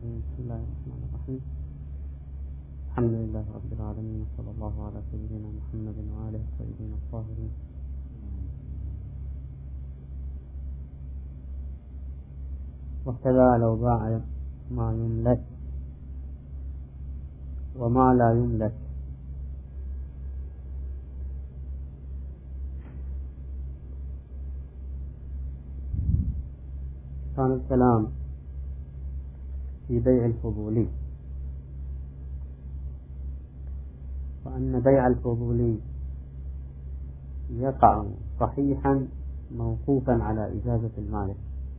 الرجيم. بسم الله الرحمن الرحيم. الحمد لله رب العالمين، صلى الله على سيدنا محمد وآله الطيبين الطاهرين. وكذا لو باع ما يملك وما لا يملك، كان الكلام في بيع الفضولي، وأن بيع الفضولي يقع صحيحا موقوفا على إجازة المالك.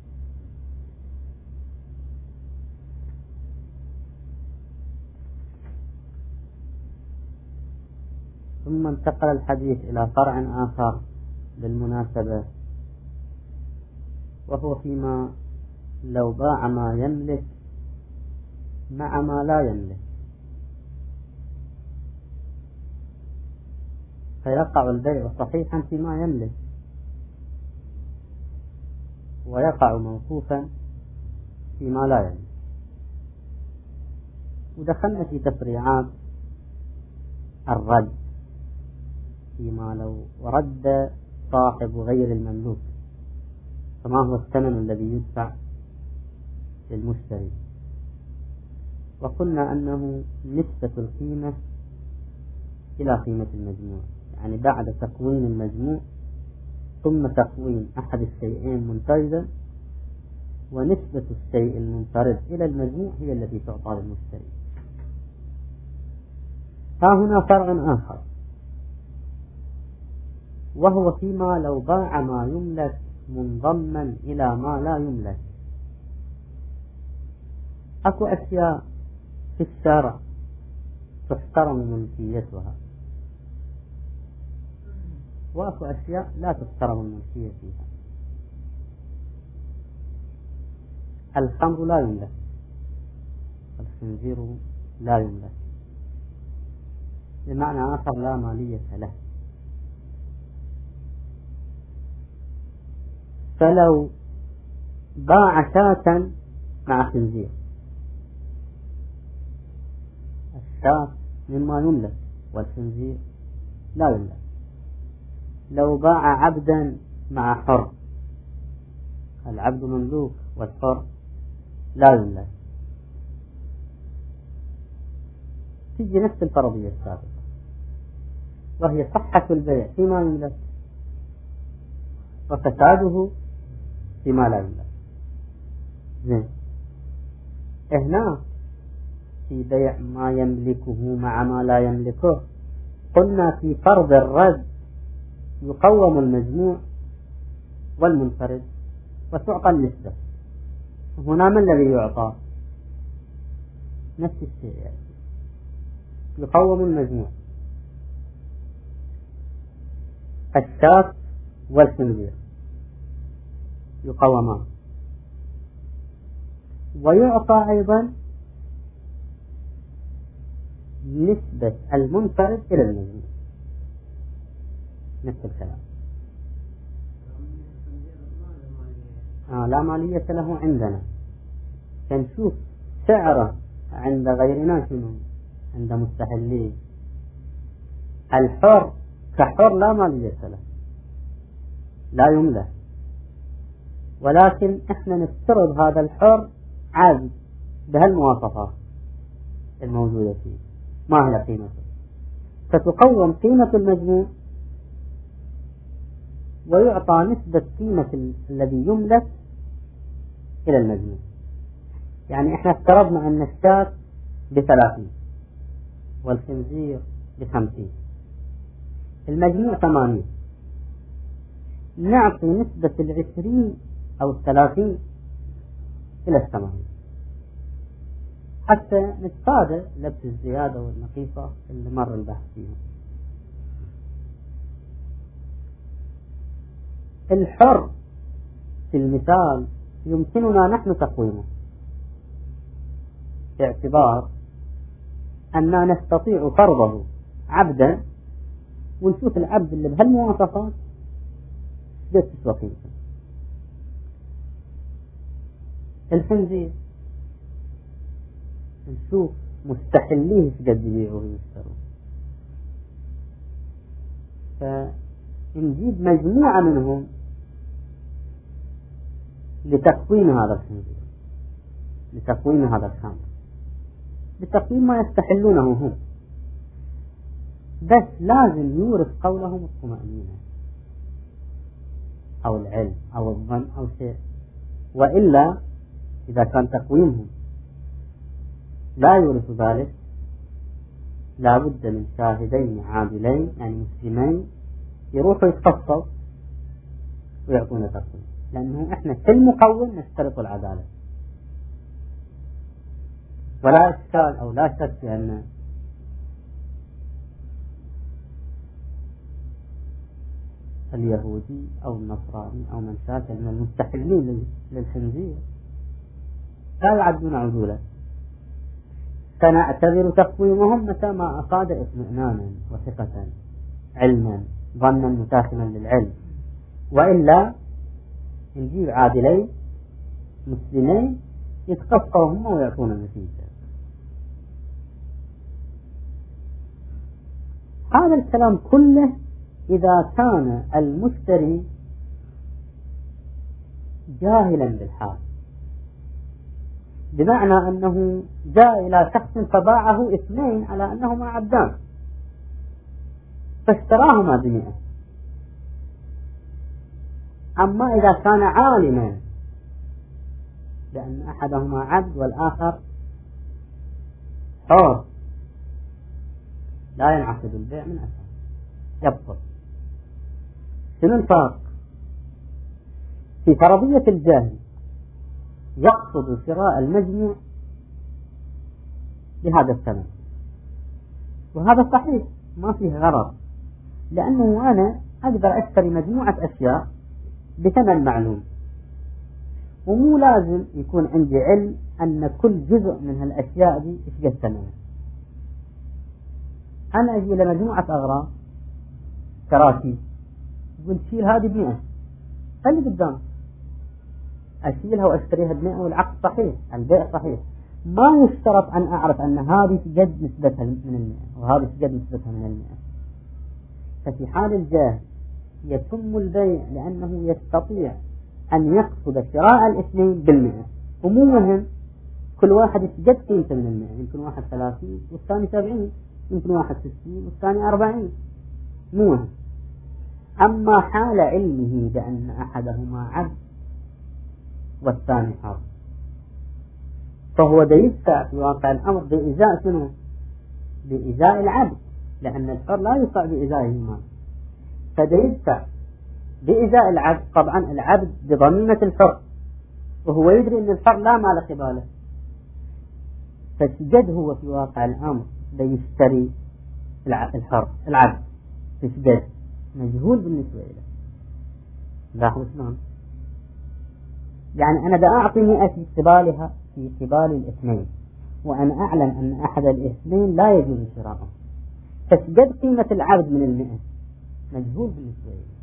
ثم انتقل الحديث إلى فرع آخر بالمناسبة، وهو فيما لو باع ما يملك مع ما لا يملك، فيقع البيع صحيحا فيما يملك، ويقع موقوفا فيما لا يملك. ودخلنا في تفريعات الرد فيما لو رد صاحب غير المملوك، فما هو الثمن الذي يدفع للمشتري؟ وقلنا أنه نسبة القيمة إلى قيمة المجموع، يعني بعد تقويم المجموع ثم تقويم أحد الشيئين منفردا، ونسبة الشيء المنفرد إلى المجموع هي التي تعطى للمشتري. ها هنا فرع آخر، وهو فيما لو باع ما يملك منضما إلى ما لا يملك. أكو أشياء في الشرع تحترم ملكيتها، وأكو أشياء لا تحترم الملكية فيها. الخمر لا يملك، الخنزير لا يملك، بمعنى آخر لا مالية له. فلو باع شاة مع خنزير، الشاة مما يملك والخنزير لا يملك. لو باع عبدا مع حر، العبد مملوك والحر لا يملك. تجي نفس الفرضية السابقة، وهي صحة البيع فيما يملك وفساده فيما لا يملك. زين، هنا في بيع ما يملكه مع ما لا يملكه، قلنا في فرض الرد يقوم المجموع والمنفرد وتعطى النسبة. هنا ما الذي يعطى؟ نفس الشيء، يقوم المجموع، الشاة والخنزير يقومان، ويعطى أيضا نسبة المنفرد إلى المجموع، نفس الكلام. لا مالية له عندنا، فنشوف سعره عند غيرنا شنو، عند مستحلين. الحر كحر لا مالية له، لا يملك، ولكن احنا نفترض هذا الحر عادي بهالمواصفات الموجودة فيه، ما هي قيمته؟ فتقوم قيمة المجموع ويعطى نسبة قيمة الذي يملك إلى المجموع. يعني احنا افترضنا أن الشاة ب30 والخنزير ب50، المجموع 80، نعطي نسبة 20 أو 30 إلى 80 حتى نتفادى لبس الزيادة والنقيصة اللي مر البحث فيها. الحر في المثال يمكننا نحن تقويمه، باعتبار أننا نستطيع فرضه عبدا، ونشوف العبد اللي بهالمواصفات تسوى قيمته. الخنزير نشوف مستحليه قد يبيعوه ويشتروا، فنجيب مجموعة منهم لتكوين هذا الخنزير، لتكوين هذا الخمر، لتكوين ما يستحلونه هم، بس لازم يورث قولهم الطمأنينة أو العلم أو الظن أو شيء، وإلا إذا كان تكوينهم لا يورث ذلك لا بد من شاهدين عادلين يعني مسلمين يروحوا يتفصلوا ويعطونا تقويم، لأنه إحنا في المقوم نشترط العدالة. ولا إشكال أو لا شك في أن اليهودي أو النصراني أو من شاكل من المستحلين للخنزير لا يعدون عدولا، سنعتبر تقويمهم متى ما أفاد اطمئنانا وثقة علما ظنا متاخما للعلم، وإلا نجيب عادلين مسلمين يتقصروا هم ويعطون النتيجة. هذا الكلام كله إذا كان المشتري جاهلا بالحال، بمعنى أنه جاء إلى شخص فباعه اثنين على أنهما عبدان فاشتراهما ب100. أما إذا كان عالما بأن أحدهما عبد والآخر حر لا ينعقد البيع من أساس، يبطل. شنو الفرق؟ في فرضية الجاهل يقصد شراء المجموع بهذا الثمن، وهذا صحيح ما فيه غرض، لأنه أنا أقدر أشتري مجموعة أشياء بثمن معلوم، ومو لازم يكون عندي علم أن كل جزء من هالأشياء دي إيش قد ثمنها. أنا أجي لمجموعة أغراض كراسي يقول شيل هذه ب100 خلي قدام أشيلها وأشتريها ب100 والعقد صحيح البيع صحيح، ما يشترط أن أعرف أن هذه قد نسبتها من 100 وهذه قد نسبتها من 100. ففي حال الجاهل يتم البيع لأنه يستطيع أن يقصد شراء الاثنين ب100، ومو مهم كل واحد قد قيمته من 100، يمكن واحد 30 والثاني 70، يمكن واحد 60 والثاني 40، مو مهم. أما حال علمه بأن أحدهما عبد والثاني حر فهو يدفع في واقع الأمر بإزاء شنو؟ بإزاء العبد، لأن الحر لا يدفع بإزائه المال، فيدفع بإزاء العبد. طبعا العبد بضميمة الحر وهو يدري أن الحر لا مال قباله، فسجد هو في واقع الأمر بيشتري الحر العبد تسجد مجهول بالنسبة إليه. لاحظوا شلون؟ يعني أنا بأعطي 100 في قبالها في قبال الاثنين، وأنا أعلم أن أحد الاثنين لا يجوز شراءه، فسجد قيمة العبد من 100 مجهول بالنسبة إليه،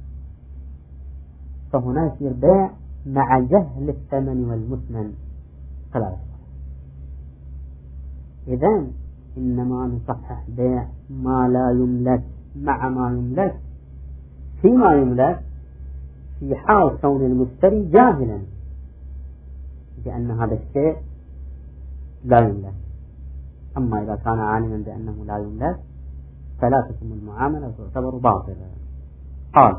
فهنا يصير بيع مع جهل الثمن والمثمن فلا يصح. إذن إنما نصحح بيع ما لا يملك مع ما يملك فيما يملك في حال كون المشتري جاهلا بأن هذا الشيء لا يملك. أما إذا كان عالما بأنه لا يملك فلا تتم المعاملة وتعتبر باطلة. قال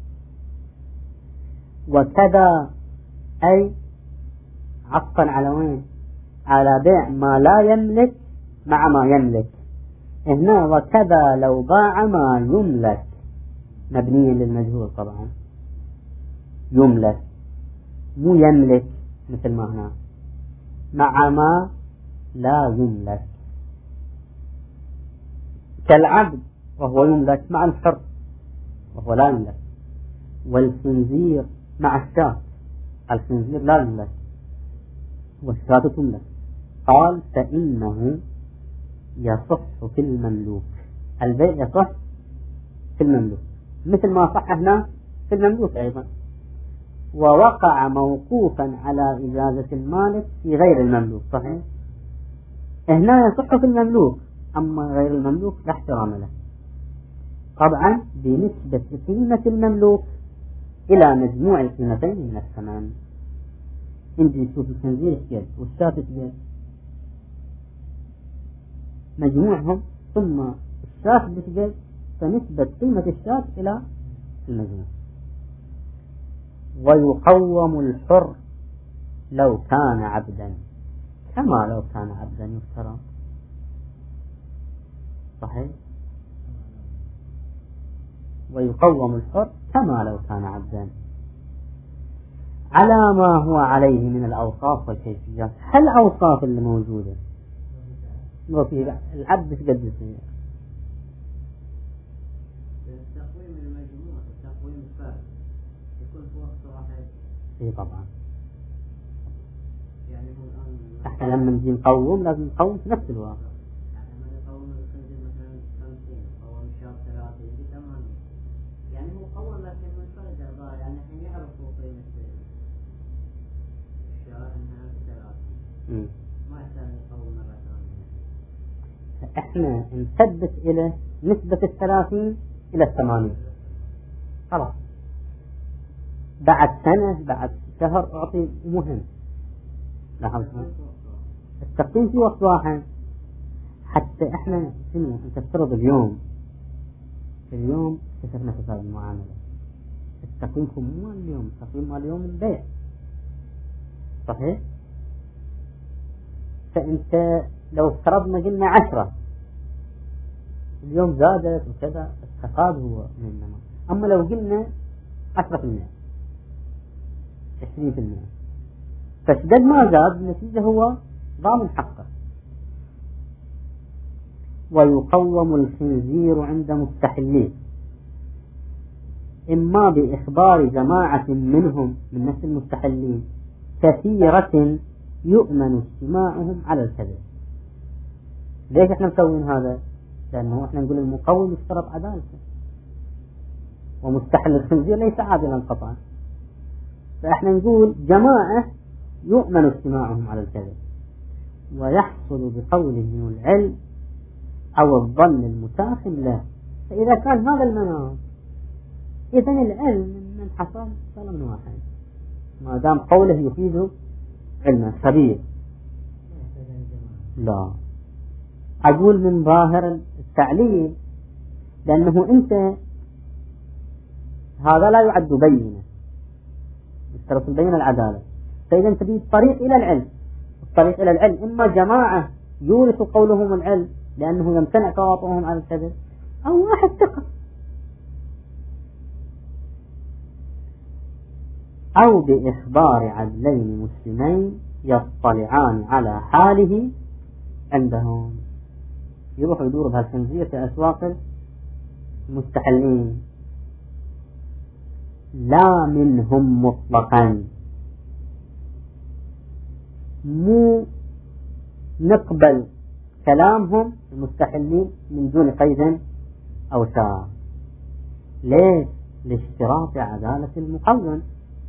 وكذا أي عطفا على وين؟ على بيع ما لا يملك مع ما يملك. هنا وكذا لو باع ما يملك مبنيا للمجهول، طبعا يملك مو يملك مثل ما هنا، مع ما لا يملك كالعبد وهو يملك مع الحر وهو لا يملك، والخنزير مع الشاة، الخنزير لا يملك والشاة تملك. قال فإنه يصح في المملوك، البيع يصح في المملوك مثل ما صح هنا في المملوك أيضا، ووقع موقوفا على إجازة المالك في غير المملوك. صحيح هنا يصح في المملوك، أما غير المملوك لا احترام له، طبعا بنسبة قيمة المملوك إلى مجموع القيمتين من الثمن. عندي شوف الخنزير قد والشاة قد، مجموعهم ثم الشاة بقد، فنسبة قيمة الشاة إلى المجموع. ويقوم الحر لو كان عبدا، كما لو كان عبدا يفترض، صحيح؟ ويقوم الحر كما لو كان عبدا على ما هو عليه من الأوصاف والكيفيات. هل الأوصاف اللي موجودة وفي العبد قد يصير تقويم المجموع وتقويم الفرد يكون في وقت واحد؟ اي طبعا. يعني هو الآن احنا لما نجي نقوم لازم نقوم في نفس الوقت. يعني لما يقوم الخنزير مثلا 50 قوم الشاب 30 ب 8، يعني هو قوم لكن منفرد أعضاء، يعني الحين يعرفوا قيمة الشاة انها ب 30، ما يحتاج يقوم مرة ثانية. احنا نثبت إلى نسبة 30 إلى 80 خلاص. بعد سنة بعد شهر أعطي مهم. لاحظنا التقييم في وقت واحد. حتى احنا شنو انت تفترض اليوم كسبنا حساب المعاملة، التقييم مو اليوم، التقييم مال اليوم البيع، صحيح؟ فانت لو افترضنا قلنا 10 اليوم زادت وكذا، استفاد هو من النمط. اما لو قلنا 10% 20%، فشدد ما زاد النتيجة هو ضامن حقه. ويقوم الخنزير عند مستحليه، إما بإخبار جماعة منهم من نفس المستحلين كثيرة يؤمن اجتماعهم على الكذب. ليش احنا مسوين هذا؟ لأنه احنا نقول المقوم يشترط عدالته، ومستحل الخنزير ليس عادلا قطعا، فاحنا نقول جماعة يؤمن اجتماعهم على الكذب، ويحصل بقولهم العلم أو الظن المتاخم له. فإذا كان هذا المناط، إذن العلم من حصل صار من واحد، ما دام قوله يفيد علما خبير. لا، أقول من ظاهر التعليل، لأنه أنت هذا لا يعد بينة، يشترط البينة العدالة. فإذا أنت تريد طريق إلى العلم، الطريق إلى العلم إما جماعة يورث قولهم العلم لأنه يمتنع تواطؤهم على الكذب، أو واحد ثقة، أو بإخبار عدلين مسلمين يطلعان على حاله عندهم. يروح يدور بهالخنزير في أسواق المستحلين، لا منهم مطلقا، مو نقبل كلامهم المستحلين من دون قيد أو شرط. ليش؟ لاشتراط عدالة المقوم.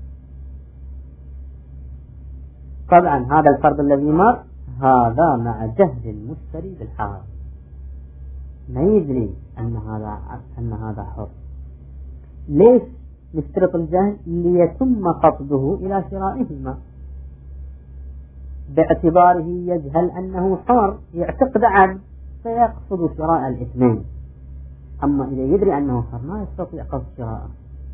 طبعا هذا الفرض الذي مر هذا مع جهل المشتري بالحال، ما يدري أن هذا حر. ليش نشترط الجهل؟ ليتم قصده إلى شرائهما، باعتباره يجهل أنه حر، يعتقد عبد فيقصد شراء الاثنين. أما إذا يدري أنه حر ما يستطيع قصد شراءه،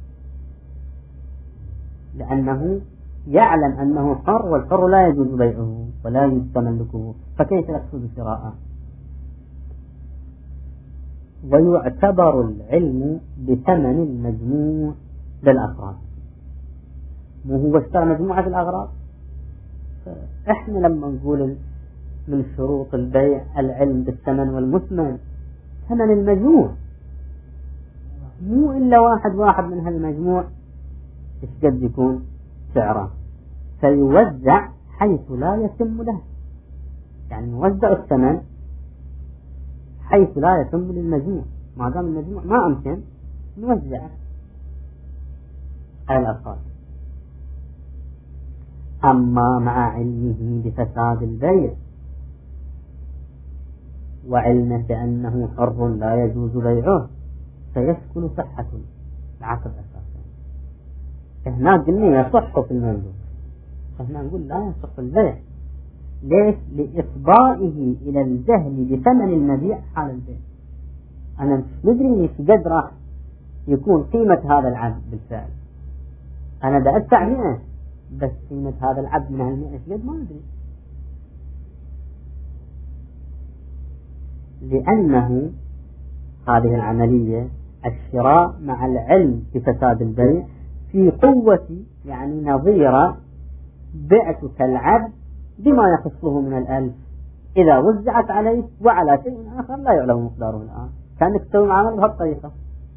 لأنه يعلم أنه حر، والحر لا يجوز بيعه ولا يجوز تملكه، فكيف يقصد شراءه؟ ويعتبر العلم بثمن المجموع للأغراض. مو هو اشترى مجموعة الأغراض؟ احنا لما نقول من شروط البيع العلم بالثمن والمثمن، ثمن المجموع، مو إلا واحد من هالمجموع ايش قد يكون سعره، فيوزع حيث لا يتم له، يعني نوزع الثمن حيث لا يتم للمجموع، ما دام المجموع ما أمكن نوزعه على الأفراد. أما مع علمه بفساد البيع وعلمه بأنه حر لا يجوز بيعه فيشكل صحة العقد أساسا. هنا قلنا يصح في المملوك، فهنا نقول لا يصح البيع. ليش؟ لإفضائه إلى الجهل بثمن المبيع حال البيع. أنا مش ندري إيش قد راح يكون قيمة هذا العبد بالفعل. أنا بأدفع 100 بس قيمة هذا العبد من 100 إيش قد ما أدري. لأنه هذه العملية الشراء مع العلم بفساد البيع في قوة، يعني نظيرة بعتك العبد بما يخصه من 1000 إذا وزعت عليه وعلى شيء آخر لا يعلم مقداره الآن. كأنك تسوي معاملة بهالطريقة.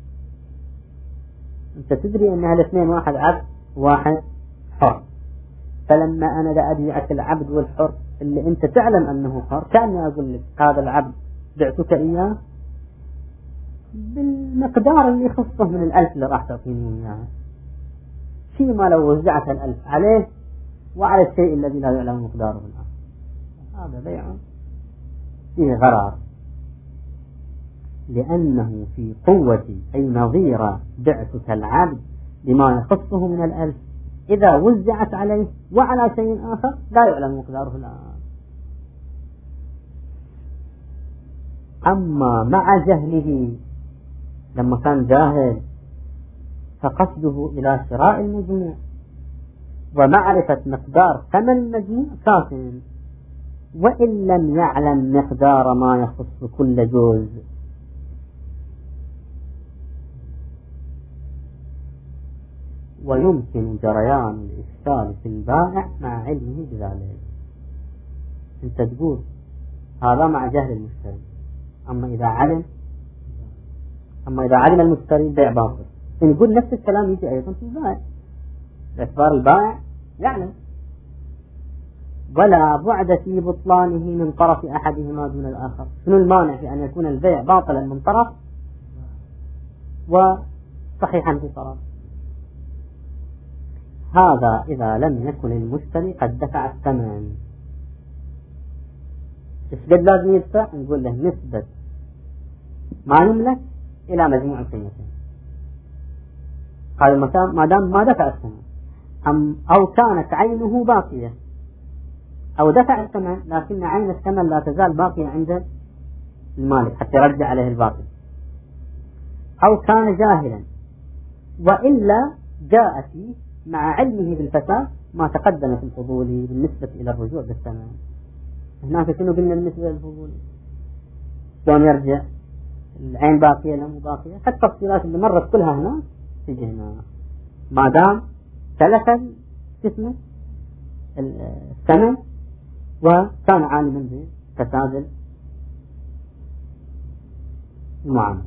أنت تدري أن الاثنين واحد عبد واحد حر، فلما أنا لا أبيعك العبد والحر اللي أنت تعلم أنه حر، كأني أقول لك هذا العبد بعتك إياه بالمقدار اللي يخصه من 1000 اللي راح تعطيني إياه، فيما لو وزعت 1000 عليه وعلى الشيء الذي لا يعلم مقداره الآن. هذا بيع فيه غرار، لأنه في قوة أي نظير بعتك العبد بما يخصه من 1000 إذا وزعت عليه وعلى شيء آخر لا يعلم مقداره الآن. أما مع جهله، لما كان جاهل فقصده إلى شراء المجموع ومعرفة مقدار ثمن المجموع كاف، وإن لم يعلم مقدار ما يخص كل جزء. ويمكن جريان الإشكال في البائع مع علمه بذلك. أنت تقول هذا مع جهل المشتري، أما إذا علم المشتري البيع باطل، نقول نفس الكلام يجي أيضا في البائع، باعتبار البائع يعلم ولا بعد في بطلانه من طرف أحدهما دون الآخر. شنو المانع في أن يكون البيع باطلا من طرف وصحيحا في طرف؟ هذا إذا لم يكن المشتري قد دفع الثمن. إيش قد لازم يدفع؟ نقول له نسبة ما يملك إلى مجموع القيمتين. هذا ما دام ما دفع الثمن، أو كانت عينه باقية، أو دفع الثمن لكن عين الثمن لا تزال باقية عند المالك حتى يرجع عليه الباقي، أو كان جاهلا، وإلا جاء فيه مع علمه بالفساد ما تقدم في الفضولي بالنسبة إلى الرجوع بالثمن. هناك شنو قلنا بالنسبة للفضولي؟ شلون يرجع؟ العين باقية لا مو باقية؟ حتى التفصيلات اللي مرت كلها هنا تجي هنا، ما دام تلف اسمه الثمن وكان عالما بفساد المعاملة.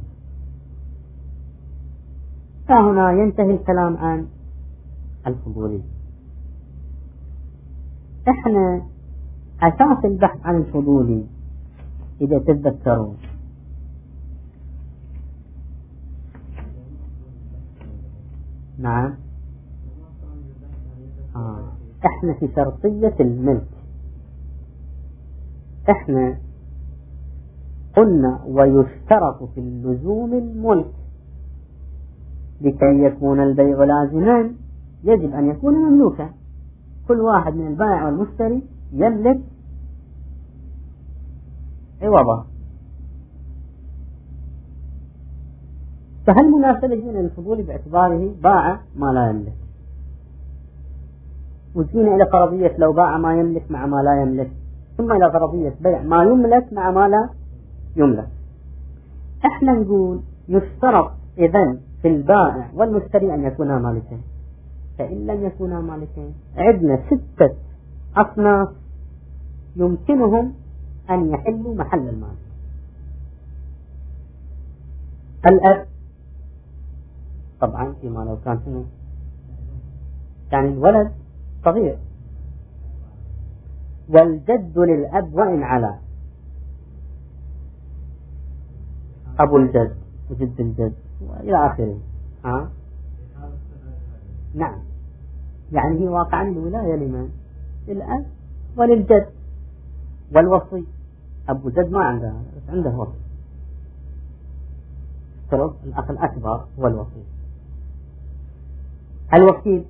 فهنا ينتهي الكلام عن الفضولي. احنا اساس البحث عن الفضولي اذا تتذكرون نعم احنا في شرطية الملك، احنا قلنا ويشترط في اللزوم الملك، لكي يكون البيع لازما يجب أن يكون مملوكا. كل واحد من البائع والمشتري يملك عوضه. فهل مناسبة جينا للفضول باعتباره باع ما لا يملك، وجينا إلى فرضية لو باع ما يملك مع ما لا يملك، ثم إلى فرضية بيع ما يملك مع ما لا يملك. احنا نقول يشترط إذن في البائع والمشتري أن يكونا مالكين، فإن لم يكونا مالكين عندنا 6 أصناف يمكنهم أن يحلوا محل المال. الأب طبعا فيما لو كان شنو يعني الولد صغير، والجد للأب وإن علا، أبو الجد وجد الجد وإلى آخره. نعم، يعني هي واقعا الولاية لمن؟ للأب وللجد والوصي. أبو جد ما عنده عنده وصي. افترض الأخ الأكبر هو الوصي. الوكيل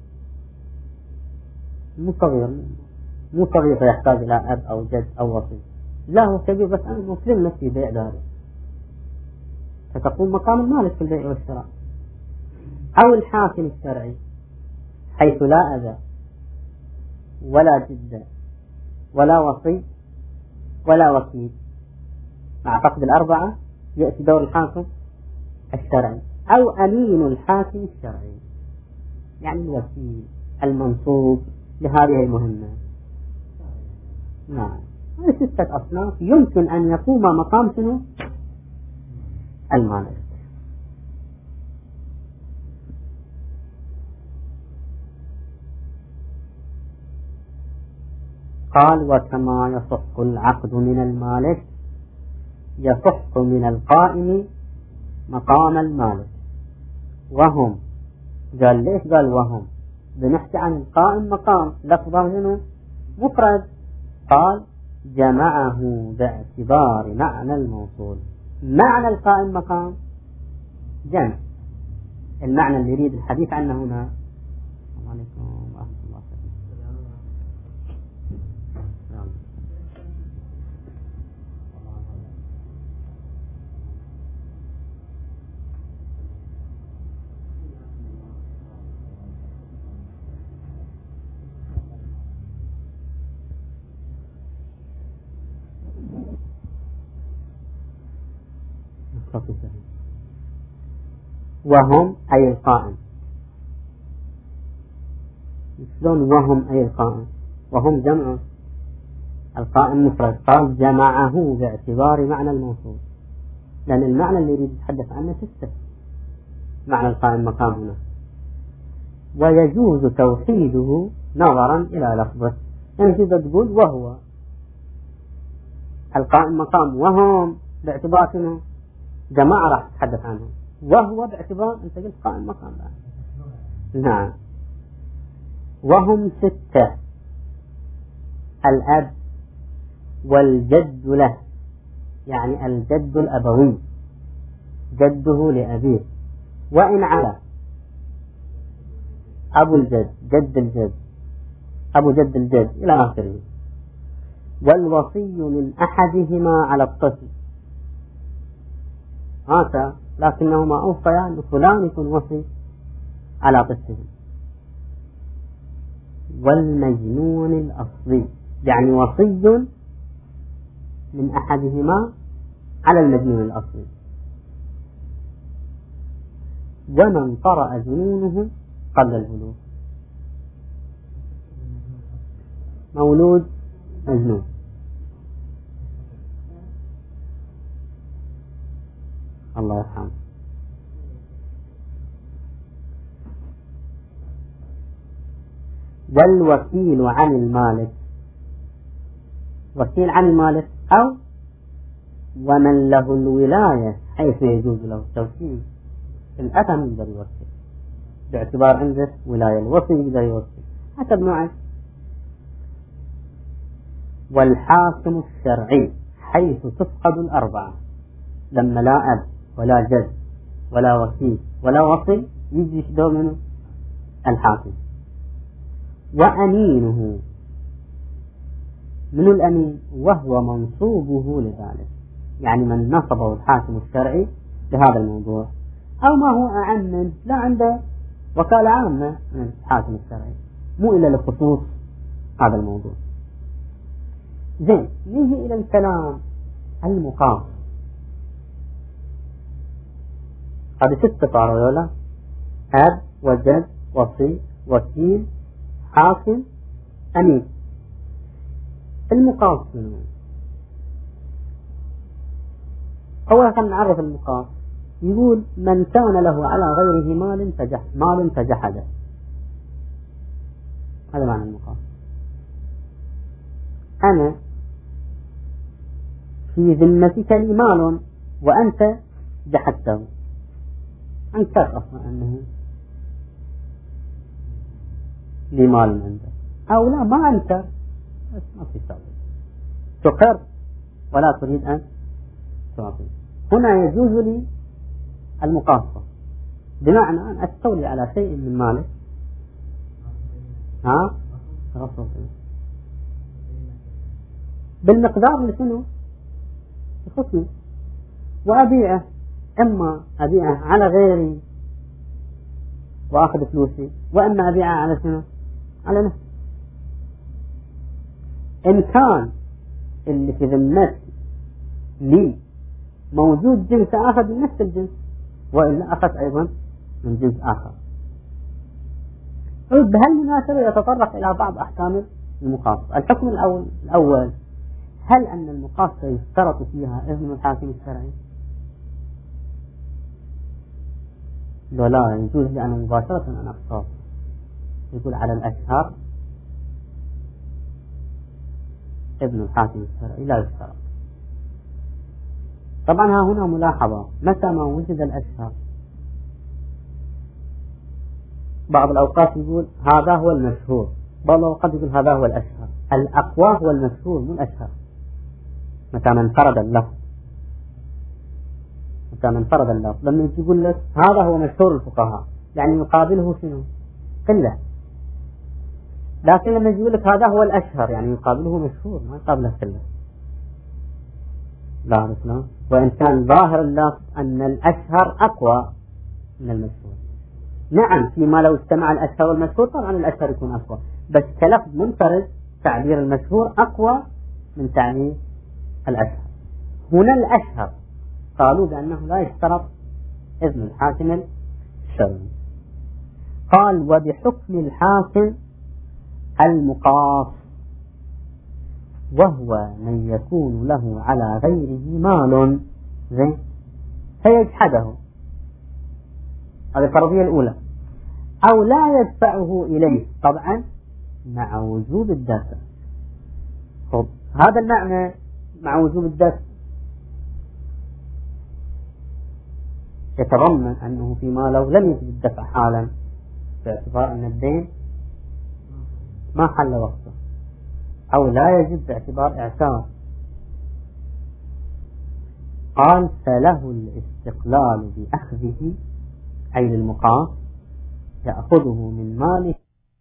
مو صغير فيحتاج إلى أب أو جد أو وصي، لا هو كبير بس أنا مسلم نفسي بيع داري، فتقوم مقام المالك في البيع والشراء. أو الحاكم الشرعي حيث لا أب ولا جد ولا وصي ولا وكيل، مع فقد الأربعة يأتي دور الحاكم الشرعي أو أمين الحاكم الشرعي، يعني الوكيل المنصوب لهذه المهمة. نعم، هذه 6 أصناف يمكن أن يقوم مقام شنو؟ المالك. قال وكما يصح العقد من المالك يصح من القائم مقام المالك. وهم قال ليش قال وهم؟ بنحكي عن القائم مقام لفظه شنو؟ مفرد. قال جمعه باعتبار معنى الموصول. معنى القائم مقام جمع، المعنى اللي يريد الحديث عنه هنا. السلام عليكم ورحمة الله وبركاته. وهم أي القائم. شلون وهم أي القائم؟ وهم جمع، القائم مفرد. قال جمعه باعتبار معنى الموصول، لأن المعنى اللي يريد يتحدث عنه 6 معنى القائم مقام هنا. ويجوز توحيده نظرا إلى لفظه، يعني تقدر تقول وهو القائم مقام، وهم باعتبار شنو؟ جماعة راح تتحدث عنهم، وهو باعتبار أنت قلت قائم مقام بعد. نعم. وهم 6: الأب والجد له، يعني الجد الأبوي جده لأبيه، وإن على أبو الجد جد الجد أبو جد الجد إلى آخره. والوصي من أحدهما على الطفل، هذا لكنهما أوصيا أن فلان يكون وصي على طفله. والمجنون الأصلي، يعني وصي من أحدهما على المجنون الأصلي. ومن طرأ جنونه قبل البلوغ، مولود مجنون. الله يرحمه. والوكيل عن المالك، وكيل عن المالك أو ومن له الولاية حيث يجوز له التوكيل. الأثم يقدر يوكل باعتبار عنده ولاية، الوصي يقدر يوكل حسب نوعه. والحاكم الشرعي حيث تفقد الأربعة، لما لا أب ولا جد ولا وكيل ولا وصي يجي دور منه الحاكم. وأمينه، من الأمين؟ وهو منصوبه لذلك، يعني من نصبه الحاكم الشرعي لهذا الموضوع، أو ما هو أعم منه، لا عنده وكالة عامة من الحاكم الشرعي، مو إلا لخصوص هذا الموضوع. زين، نيجي إلى الكلام المقام. هذه 6 طارئة: أب وجد وصي وكيل حاكم أمين. المقاص منه أولا خلينا نعرف المقاص. يقول من كان له على غيره مال فجحده، هذا معنى المقاص. أنا في ذمتك لي مال وأنت جحدته، أنكر أصلا أنه لي مال عندك، أو لا ما أنكر بس ما في سبب، تقر ولا تريد أن تعطي. هنا يجوز لي المقاصة بمعنى أن أستولي على شيء من مالك بالمقدار اللي شنو يخصني وأبيعه، إما أبيعه على غيري وأخذ فلوسي، وإما أبيعه على شنو على نفسي. إن كان اللي في ذمتي لي موجود جنس آخر من نفس الجنس، وإلا أخذ أيضا من جنس آخر. بهالمناسبة يتطرق إلى بعض أحكام المقاصة. الحكم الأول هل أن المقاصة يشترط فيها إذن الحاكم الشرعي؟ لا يجوز لي أنا مباشرة أن أقصاص. يقول على الأشهر إذن الحاكم الشرعي لا يشترط. طبعا ها هنا ملاحظة، متى ما وجد الأشهر بعض الأوقات يقول هذا هو المشهور، بعض الأوقات يقول هذا هو الأشهر. الأقوى هو المشهور مو الأشهر. متى من فرد اللفظ، متى من فرد اللفظ لما يقول لك هذا هو مشهور الفقهاء يعني يقابله شنو قلة، لكن لما يقول لك هذا هو الأشهر يعني يقابله مشهور ما يقابله قلة. لا مثلا، وإن كان ظاهر اللفظ أن الأشهر أقوى من المشهور. نعم فيما لو اجتمع الأشهر والمشهور طبعا الأشهر يكون أقوى، بس كلفظ منفرد تعبير المشهور أقوى من تعبير الأشهر. هنا الأشهر قالوا بأنه لا يشترط إذن الحاكم الشرعي. قال وبحكم الحاكم المقاص وهو من يكون له على غيره مال فيجحده، هذه الفرضية الأولى، أو لا يدفعه إليه طبعا مع وجوب الدفع. هذا المعنى مع وجوب الدفع يتضمن أنه فيما لو لم يجب الدفع حالا باعتبار أن الدين ما حل وقته، أو لا يجب باعتبار إعسار. قال فله الاستقلال بأخذه أي للمقاص يأخذه من ماله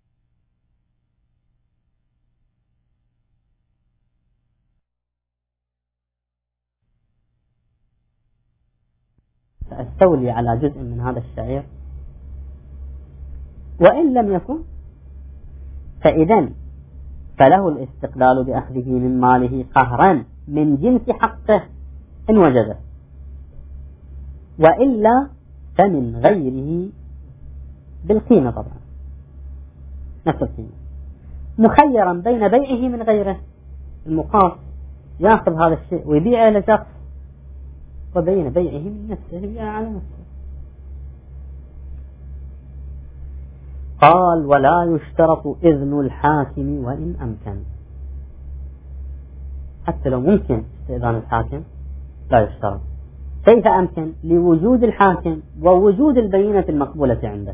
فأستولي على جزء من هذا الشعير، وإن لم يكن فإذن فله الاستقلال بأخذه من ماله قهرا من جنس حقه إن وجده، وإلا فمن غيره بالقيمة طبعا نفس القيمة، مخيرا بين بيعه من غيره. المقاص يأخذ هذا الشيء ويبيعه لشخص وبين بيعه من نفسه يبيعه على نفسه. قال ولا يشترط إذن الحاكم وإن أمكن، حتى لو ممكن استئذان الحاكم لا يشترط. كيف أمكن؟ لوجود الحاكم ووجود البينة المقبولة عنده.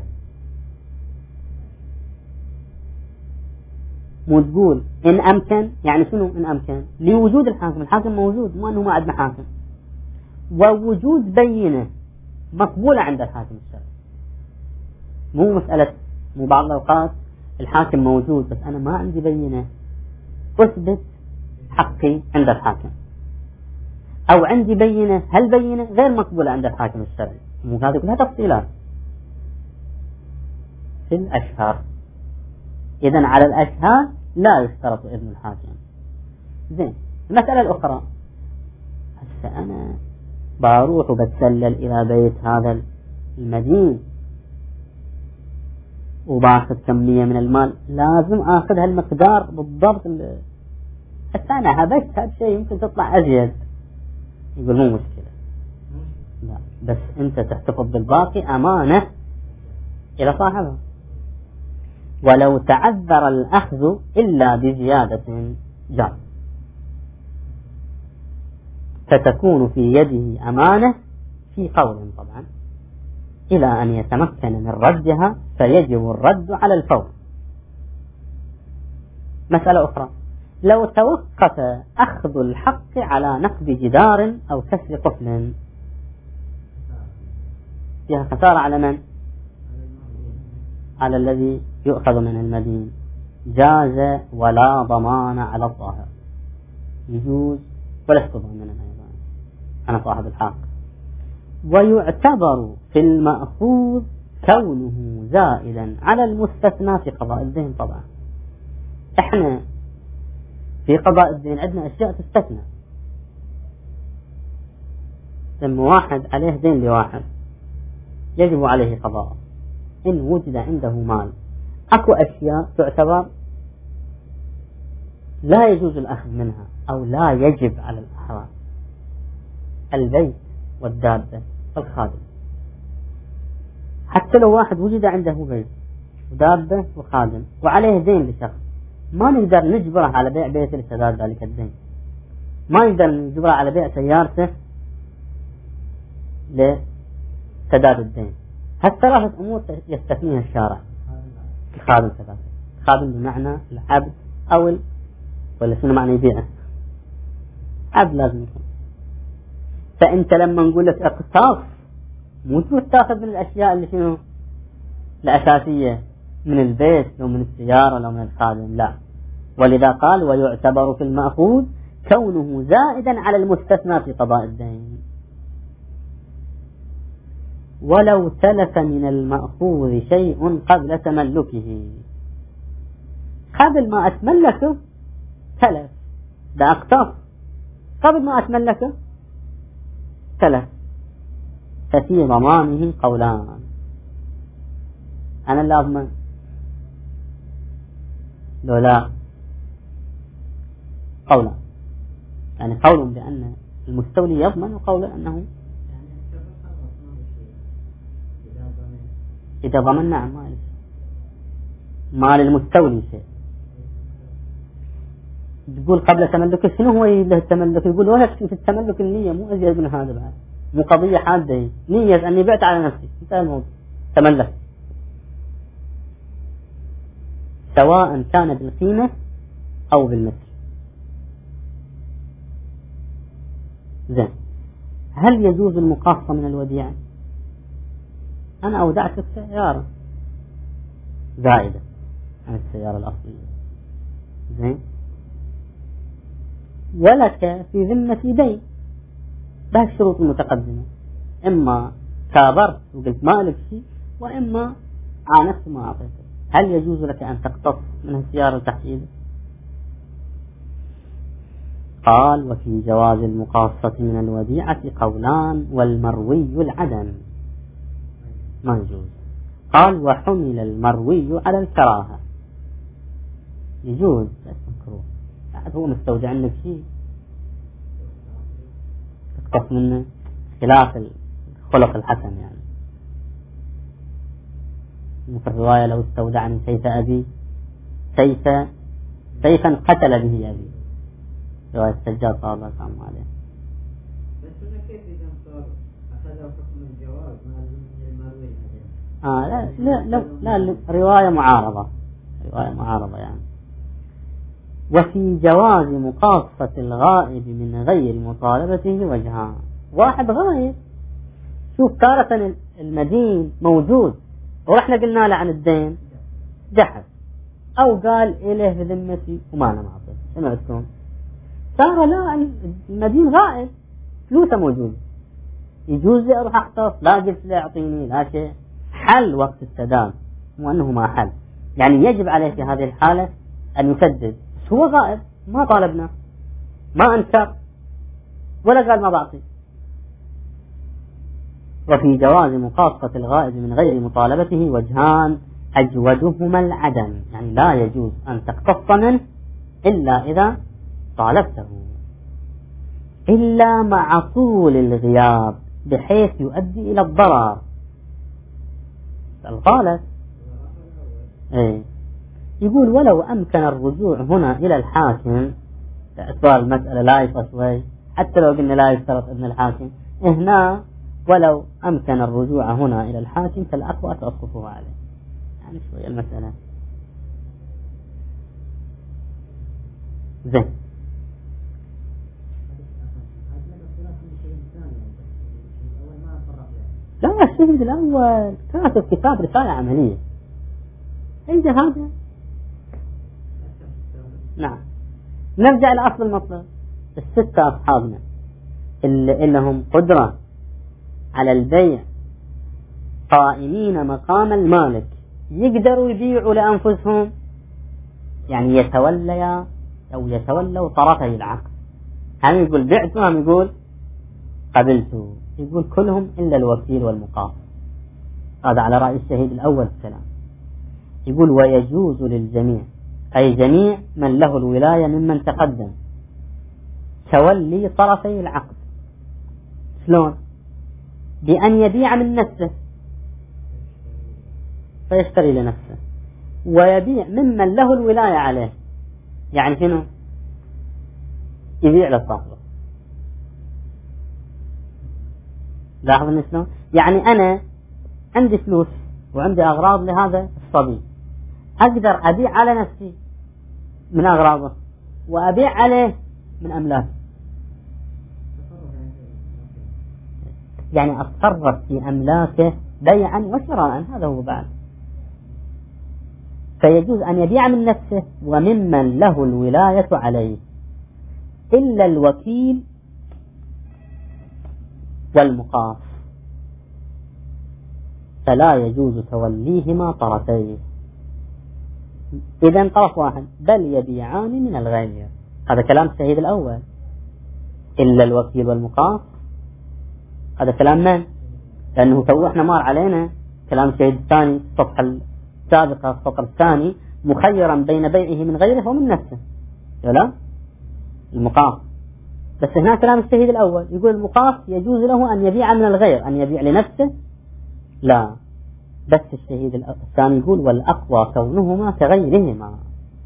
مو تقول إن أمكن يعني شنو إن أمكن؟ لوجود الحاكم، الحاكم موجود مو أنه ما عندنا حاكم، ووجود بينة مقبولة عند الحاكم الشرعي. مو مسألة مو بعض الأوقات الحاكم موجود بس أنا ما عندي بينة أثبت حقي عند الحاكم، أو عندي بينة هل بينة غير مقبولة عند الحاكم الشرعي. مو هذه كلها تفصيلات في الأشهر. إذن على الأشهر لا يشترط إذن الحاكم. زين، المسألة الأخرى، هسه أنا بروح وبتسلل إلى بيت هذا المدين وباخذ كمية من المال، لازم آخذ هالمقدار بالضبط. هسه أنا هبشت هذا الشيء يمكن تطلع أزيد، يقول مو مشكلة، لا بس أنت تحتفظ بالباقي أمانة إلى صاحبه. ولو تعذر الأخذ إلا بزيادة جاز، فتكون في يده أمانة في قول طبعا إلى أن يتمكن من ردها فيجب الرد على الفور. مسألة أخرى، لو توقف أخذ الحق على نقد جدار أو كسر قفل فيها خسارة على من؟ على الذي يؤخذ من المدين. جاز ولا ضمان على الظاهر، يجوز ولا ضمان أيضا أنا صاحب الحق. ويعتبر في المأخوذ كونه زائدا على المستثنى في قضاء الدين. طبعا احنا في قضاء الدين عندنا أشياء تستثنى. لما واحد عليه دين لواحد يجب عليه قضاء إن وجد عنده مال. أكو أشياء تعتبر لا يجوز الأخذ منها أو لا يجب على الأحرار: البيت والدابة والخادم. حتى لو واحد وجد عنده بيت ودابة وخادم وعليه دين لشخص، ما نقدر نجبره على بيع بيته لسداد ذلك الدين، ما نقدر نجبره على بيع سيارته لسداد الدين. هالثلاثة أمور يستثنيها الشارع. الخادم ثلاثة: خادم بمعنى العبد أو ولا شنو معنى يبيعه؟ عبد لازم يكون. فأنت لما نقول لك اقتصاص مو تاخذ من الأشياء اللي شنو الأساسية من البيت لو من السيارة لو من الخادم، لا. ولذا قال ويعتبر في المأخوذ كونه زائدا على المستثنى في قضاء الدين. ولو تلف من المأخوذ شيء قبل تملكه، قبل ما أتملكه تلف، ده أقتص قبل ما أتملكه تلف، ففي ضمانه قولان: أنا اللي أضمن لو لا قولا، يعني قول بأن المستولي يضمن وقول أنه إذا ضمن نعم ما للمستولي شيء. تقول قبل تملك شنو هو له التملك؟ يقول ولا في التملك النية مو أزيد من هذا بعد، مو قضية حادة، نية أني بعت على نفسي انتهى الموضوع تملك، سواء كان بالقيمة أو بالمثل. زين، هل يجوز المقاصة من الوديعة؟ أنا أودعت السيارة زائدة عن السيارة الأصلية، زين، ولك في ذمتي دين بهالشروط المتقدمة، إما كابرت وقلت مالك شيء، وإما عانست ما أعطيتك. هل يجوز لك أن تقتص من السيارة تحت يدك؟ قال وفي جواز المقاصة من الوديعة قولان، والمروي العدم ما يجوز. قال وحمل المروي على الكراهة، يجوز بس مكروه، هو مستودع عنك شيء تقتص منه، خلاف الخلق الحسن. يعني في الرواية لو استودعني سيف أبي سيفا قتل به أبي، رواية السجاد صلى الله عليه. بس هنا كيف إذا صار أخذ حكم الجواز ما المروي لا رواية معارضة يعني. وفي جواز مقاصة الغائب من غير مطالبته وجهان: واحد غايب، شوف تارة المدين موجود ورحنا قلنا له عن الدين جحد، أو قال إليه بذمتي وما أنا معطيه، سمعتكم؟ صار لا، المدين غائب فلوسه موجود، يجوز لي أروح أختص؟ لا قلت له أعطيني لا شيء، حل وقت السداد، مو أنه ما حل، يعني يجب عليه في هذه الحالة أن يسدد. هو غائب ما طالبنا، ما أنكر ولا قال ما بعطي. وفي جواز مقاصة الغائب من غير مطالبته وجهان: أجودهما العدم، يعني لا يجوز أن تقتص منه إلا إذا طالبته، إلا مع طول الغياب بحيث يؤدي إلى الضرر. الغالب يقول ولو أمكن الرجوع هنا إلى الحاكم، باعتبار المسألة لا يفصل، حتى لو قلنا لا يشترط ابن الحاكم هنا، ولو أمكن الرجوع هنا إلى الحاكم فالأقوى تأسقطه عليه. يعني شوية المسألة زين. لا الشهيد الأول كاتب كتاب رسالة عملية. أي هذا؟ نعم. نرجع لأصل المطلب. الستة أصحابنا اللي لهم قدرة على البيع قائمين مقام المالك يقدروا يبيعوا لأنفسهم، يعني يتوليا أو يتولوا طرفي العقد. هم يقول بعت وهم يقول قبلت، يقول كلهم إلا الوكيل والمقاص. هذا على رأي الشهيد الأول الكلام. يقول ويجوز للجميع، أي جميع من له الولاية ممن تقدم، تولي طرفي العقد. شلون؟ بأن يبيع من نفسه فيشتري لنفسه، ويبيع ممن له الولاية عليه، يعني شنو؟ يبيع لصاحبه. لاحظوا شلون؟ يعني أنا عندي فلوس وعندي أغراض لهذا الصبي، أقدر أبيع على نفسي من أغراضه وأبيع عليه من أملاكه، يعني أتصرف في أملاكه بيعا وشراء، هذا هو بعد. فيجوز أن يبيع من نفسه وممن له الولاية عليه، إلا الوكيل والمقاص فلا يجوز توليهما طرفيه. إذن طرف واحد، بل يبيعان من الغير. هذا كلام الشهيد الأول. إلا الوكيل والمقاص هذا كلام من؟ لأنه توحنا مار علينا كلام الشهيد الثاني الصفحة السابقة السطر الثاني، مخيرا بين بيعه من غيره ومن نفسه، لا المقاص. بس هنا كلام الشهيد الأول يقول المقاص يجوز له أن يبيع من الغير، أن يبيع لنفسه لا. بس الشهيد الثاني يقول والأقوى كونهما كغيرهما،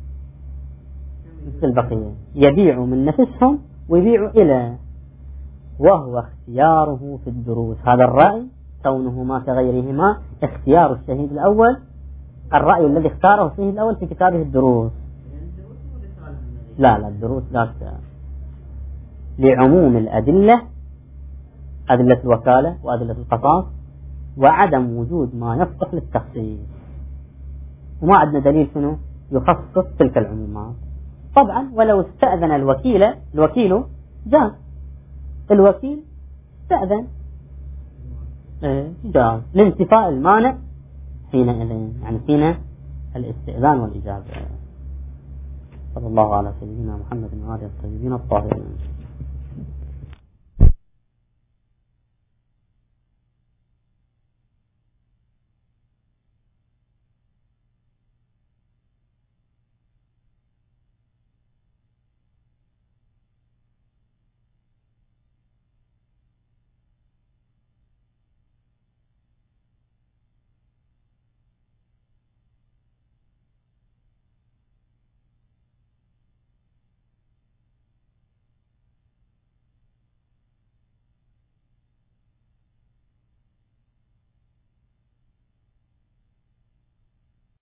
مثل البقية يبيع من نفسهم ويبيع إلى، وهو اختياره في الدروس. هذا الرأي كونهما كغيرهما اختيار الشهيد الأول، الرأي الذي اختاره الشهيد الأول في كتابه الدروس. لا الدروس لا، لعموم الأدلة، أدلة الوكالة وأدلة القصاص، وعدم وجود ما يصلح للتخصيص، وما عندنا دليل شنو يخصص تلك العمومات. طبعا ولو استأذن الوكيل جاز، الوكيل استأذن جاز لانتفاء المانع حينئذ، يعني حين الاستئذان والإجابة. صلى الله على سيدنا محمد وآله الطيبين الطاهرين.